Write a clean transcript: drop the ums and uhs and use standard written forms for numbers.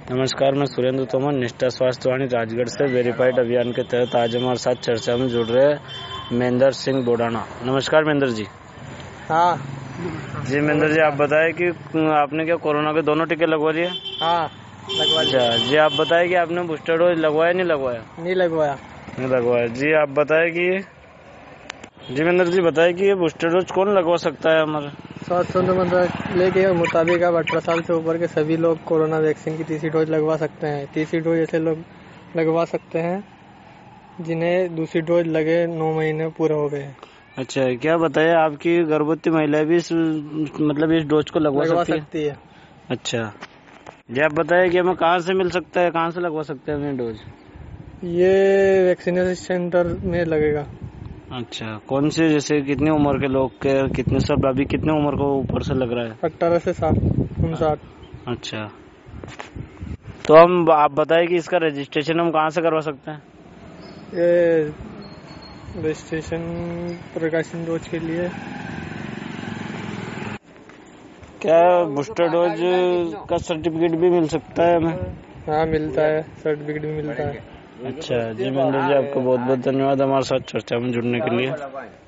नमस्कार, मैं सुरेंद्र तोमर, निष्ठा स्वास्थ्यवाणी राजगढ़ से वेरीफाइड अभियान के तहत आज हमारे साथ चर्चा में जुड़ रहे महेंद्र सिंह बोडाना। नमस्कार महेंद्र जी। हाँ जी महेंद्र जी, आप बताएं कि आपने क्या कोरोना के दोनों टीके लगवा लिए? हाँ लगवा लिया। अच्छा जी, आप बताएं कि आपने बूस्टर डोज लगवाया नहीं लगवाया? नहीं लगवाया। नहीं लगवाया। जी आप बताएं कि महेंद्र जी बताएं कि ये बूस्टर डोज कौन लगवा सकता है? हमारे स्वास्थ्य मंत्रालय के मुताबिक अब 18 साल से ऊपर के सभी लोग कोरोना वैक्सीन की तीसरी डोज लगवा सकते हैं। तीसरी डोज ऐसे लोग लगवा सकते हैं जिन्हें दूसरी डोज लगे 9 महीने पूरे हो गए। अच्छा, क्या बताइए, आपकी गर्भवती महिला भी इस डोज को लगवा सकती है। अच्छा जी, आप बताइए कि हमें कहाँ से मिल सकता है, कहाँ से लगवा सकते हैं हमें डोज? ये वैक्सीनेशन सेंटर में लगेगा। अच्छा, कौन से, जैसे कितनी उम्र के लोग के, कितने सब, अभी कितने उम्र को ऊपर से लग रहा है? 18 से 59। अच्छा, तो आप बताइए कि इसका रजिस्ट्रेशन हम कहाँ से करवा सकते हैं? ये रजिस्ट्रेशन प्रकाशन डोज के लिए। क्या बूस्टर डोज का सर्टिफिकेट भी मिल सकता है हमें? हाँ मिलता है, सर्टिफिकेट भी मिलता है। अच्छा जी महेंद्र जी, आपको बहुत बहुत धन्यवाद हमारे साथ चर्चा में जुड़ने के लिए।